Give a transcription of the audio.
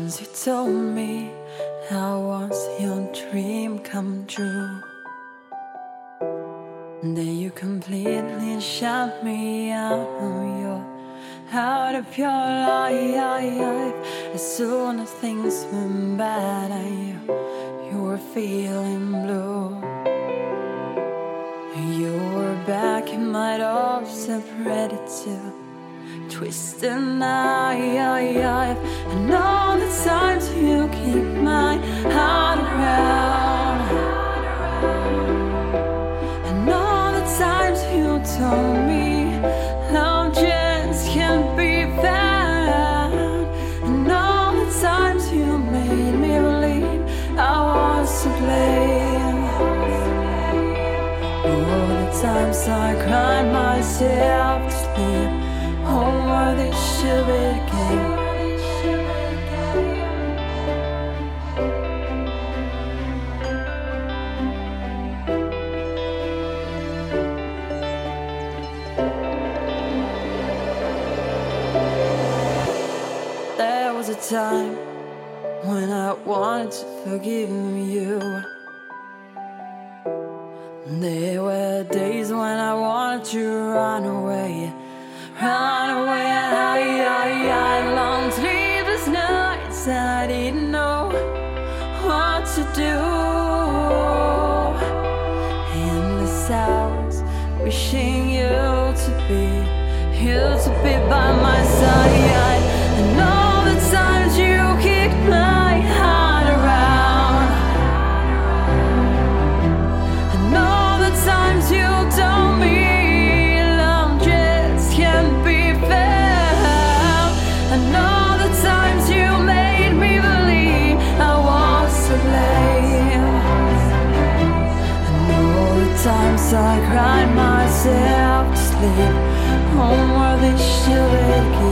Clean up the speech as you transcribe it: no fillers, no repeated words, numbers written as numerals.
Once you told me I was your dream come true, then you completely shut me out of your life. As soon as things went bad and you were feeling blue, you were back in my door, separated too, twisted knife. And all the times you keep my heart around, and all the times you told me love just can't be found, and all the times you made me believe I was to blame. All the times I cried myself to sleep over this stupid game. There was a time when I wanted to forgive you. There were days when I wanted to run away. I long sleepless nights and I didn't know what to do. Endless hours wishing you to be by my side. And all the times you kicked my heart around, and all the times you told me love just can't be found, and all the times you made me believe I was to blame, and all the times I cried myself to sleep over this stupid game.